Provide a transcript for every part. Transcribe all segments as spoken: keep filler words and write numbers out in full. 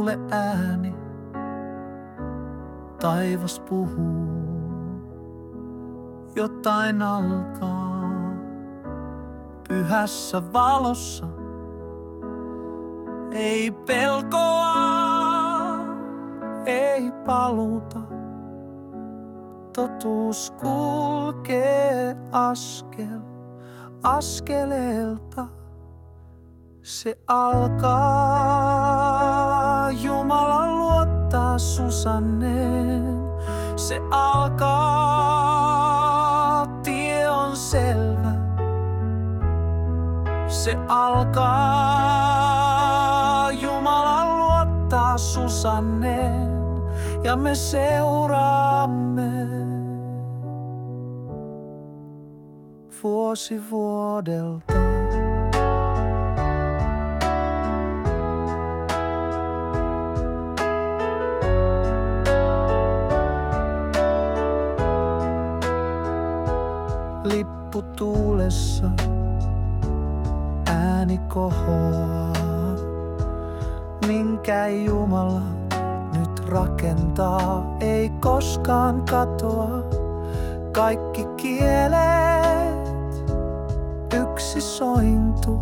mulle ääni. Taivas puhuu, jotain alkaa. Pyhässä valossa ei pelkoa, ei paluuta. Totuus kulkee askel askeleelta. Se alkaa, Jumala luottaa Susanneen. Se alkaa, tie on selvä. Se alkaa, Jumala luottaa Susanneen. Ja me seuraamme vuosi vuodelta. Lippu tuulessa, ääni kohoaa. Minkä Jumala nyt rakentaa, ei koskaan katoa. Kaikki kielet, yksi sointu,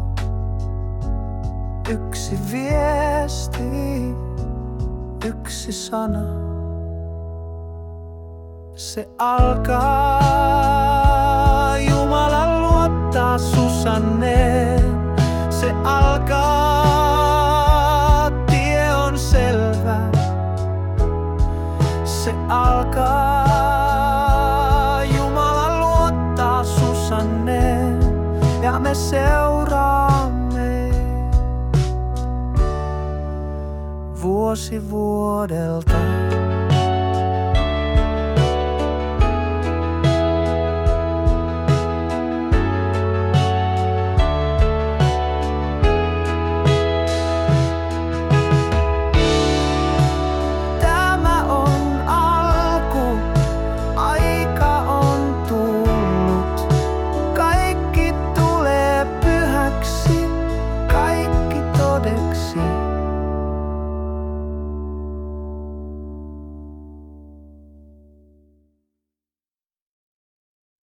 yksi viesti, yksi sana. Se alkaa, Jumala luottaa Susanneen. Se alkaa, tie on selvä. Se alkaa, Jumala luottaa Susanneen. Ja me seuraamme vuosi vuodelta.